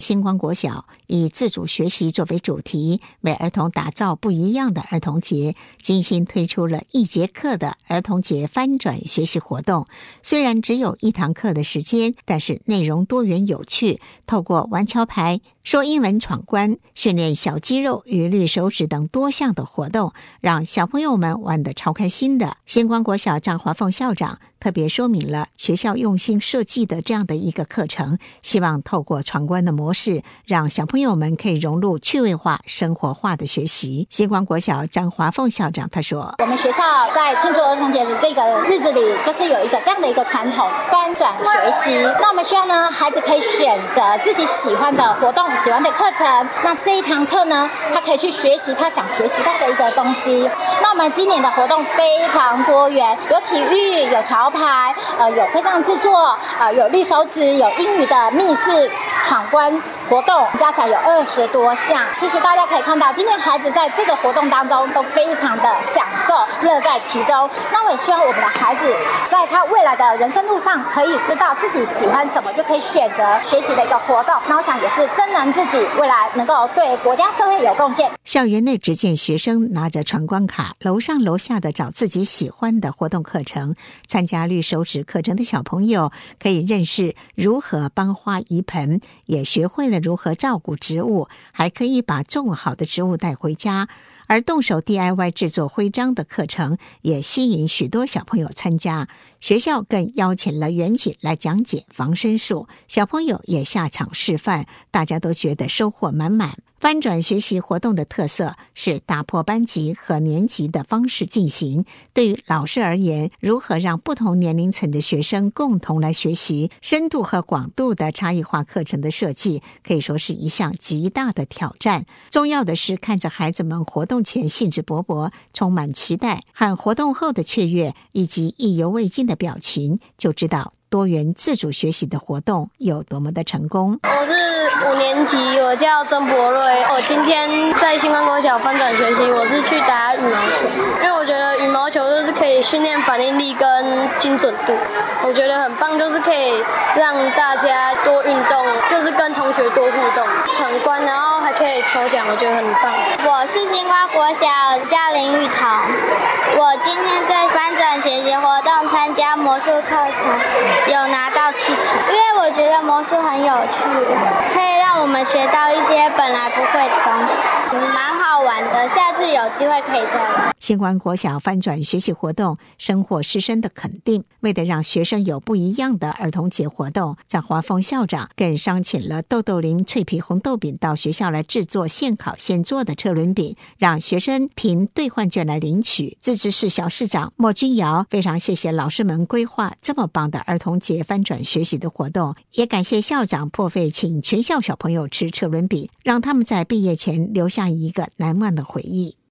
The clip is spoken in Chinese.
星光国小以自主学习作为主题，为儿童打造不一样的儿童节，精心推出了1节课的儿童节翻转学习活动。虽然只有1堂课的时间，但是内容多元有趣，透过玩桥牌、说英文闯关、训练小肌肉与绿手指等多项的活动，让小朋友们玩得超开心的。星光国小张华凤校长特别说明了学校用心设计的这样的一个课程，希望透过闯关的模式，让小朋友们可以融入趣味化、生活化的学习。星光国小张华凤校长他说， 我们学校在庆祝儿童节的这个日子里，就是有一个这样的一个传统，翻转学习。那我们希望呢，孩子可以选择自己喜欢的活动、喜欢的课程。那这一堂课呢，他可以去学习他想学习到的一个东西。那我们今年的活动非常多元，有体育，有桥牌，有徽章制作，有绿手指，有英语的密室闯关活动，加起来有20多项。其实大家可以看到，今天孩子在这个活动当中都非常的享受，乐在其中。那我也希望我们的孩子在他未来的人生路上，可以知道自己喜欢什么，就可以选择学习的一个活动。那我想也是增能自己未来能够对国家社会有贡献。 校园内只见学生拿着闯关卡，楼上楼下的找自己喜欢的活动课程。参加绿手指课程的小朋友可以认识如何帮花移盆，也学会了如何照顾植物，还可以把种好的植物带回家。而动手 DIY 制作徽章的课程也吸引许多小朋友参加，学校更邀请了远景来讲解防身术，小朋友也下场示范，大家都觉得收获满满。翻转学习活动的特色是打破班级和年级的方式进行，对于老师而言，如何让不同年龄层的学生共同来学习，深度和广度的差异化课程的设计，可以说是一项极大的挑战。重要的是看着孩子们活动前兴致勃勃，充满期待，和活动后的雀跃以及意犹未尽的表情，就知道多元自主学习的活动有多么的成功。 我是5年级，我叫曾博瑞。我今天在星光国小翻转学习，我是去打羽毛球，因为我觉得羽毛球就是可以训练反应力跟精准度，我觉得很棒，就是可以让大家多运动，就是跟同学多互动，闯关，然后还可以抽奖，我觉得很棒。 我是星光国小，叫林雨桐。我今天在翻转学习活动参加魔术课程，有拿到气球，因为我觉得魔术很有趣，可以让我们学到一些本来不会的东西，蛮好玩的。下次有机会可以再玩。 星光国小翻转学习活动深获师生的肯定，为了让学生有不一样的儿童节活动，张华凤校长更商请了豆豆林脆皮红豆饼到学校来制作现烤现做的车轮饼，让学生凭兑换券来领取。自治市小市长莫君瑶非常谢谢老师们规划这么棒的儿童节翻转学习的活动，也感谢校长破费请全校小朋友吃车轮饼，让他们在毕业前留下一个难忘的回忆。